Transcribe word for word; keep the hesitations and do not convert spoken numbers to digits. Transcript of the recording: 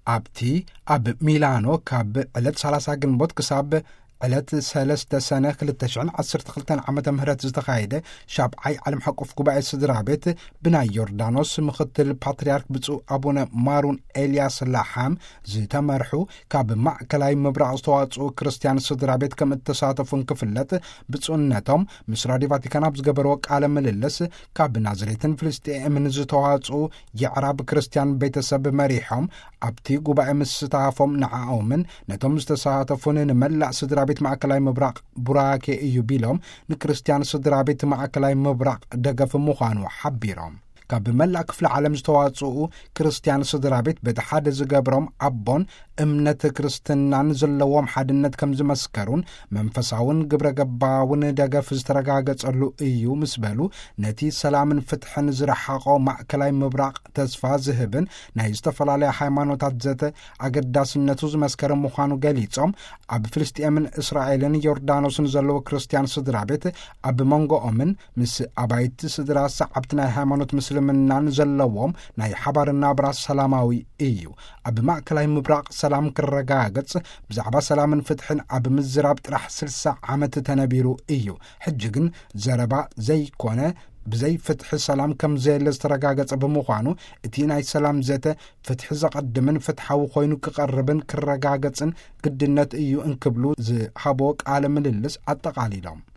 ኣብቲ ኣብ ሚላኖ ካብ ዕለት ሰላሳ ግንቦት ክሳብ ዕለት ሰለስተ ሰነ ክልተ ሽሕን ዓሰርተ ክልተን ዓመተ ምህረት ዝተኻየደ ሻብዓይ ዓለም ሓቆፍ ጉባኤ ስድራ ቤት ብናይ ዮርዳኖስ ምክትል ፓትርያርክ ብፁዕ ኣቡነ ማሩን ኤልያስ ላሓም ዝተመርሑ ካብ ማዕከላዊ ምብራቕ ዝተዋፅኡ ክርስቲያን ስድራ ቤት ከም እተሳተፉን ክፍለጥ ብፁዕነቶም ምስ ራድዮ ቫቲካን ኣብ ዝገበርዎ ቃለ ምልልስ ካብ ናዝሬትን ፍልስጤምን ዝተዋፅኡ የዕራብ ክርስቲያን ቤተሰብ መሪሖም ኣብቲ ጉባኤ ምስታፎም ንዓኦምን ነቶም ዝተሳተፉን ንመላእ ስድራ ቤት ማዕከላዊ ምብራቕ ቡራኬ እዩ ቢሎም ንክርስቲያን ስድራ ቤት ማዕከላዊ ምብራቕ ደገፍ ምዃኑ ሓቢሮም ካብ መላእ ክፍለ ዓለም ዝተዋፅኡ ክርስቲያን ስድራ ቤት በቲ ሓደ ዝገብሮም ኣቦን እምነት ክርስትናን ዘለዎም ሓድነት ከም ዝመስከሩን መንፈሳውን ግብረ ገባውን ደገፍ ዝተረጋገጸሉ እዩ ምስ በሉ ነቲ ሰላምን ፍትሕን ዝረሓቆ ማዕከላዊ ምብራቕ ተስፋ ዝህብን ናይ ዝተፈላለየ ሃይማኖታት ዘተ ኣገዳስነቱ ዝመስከረ ምዃኑ ገሊጾም ኣብ ፍልስጤምን እስራኤልን ዮርዳኖስን ዘለዎ ክርስቲያን ስድራ ቤት ኣብ መንጎኦምን ምስ ኣባይቲ ስድራ ሰዓብቲ ናይ ሃይማኖት ምስልምናን ዘለዎም ናይ ሓባርና ብራስ ሰላማዊ እዩ ኣብ ማዕከላዊ ምብራቕ ሰላም ክረጋገጽ ብዛዕባ ሰላምን ፍትሕን ኣብ ምዝራብ ጥራሕ ስልሳ ዓመት ተነቢሩ እዩ ሕጂ ግን ዘረባ ዘይኮነ ብዘይ ፍትሒ ሰላም ከም ዘየለ ዝተረጋገጸ ብምዃኑ እቲ ናይ ሰላም ዘተ ፍትሒ ዘቐድምን ፍትሓዊ ኮይኑ ክቐርብን ክረጋገጽን ግድነት እዩ እንክብሉ ዝሃቦ ቃለ ምልልስ ኣጠቓሊሎም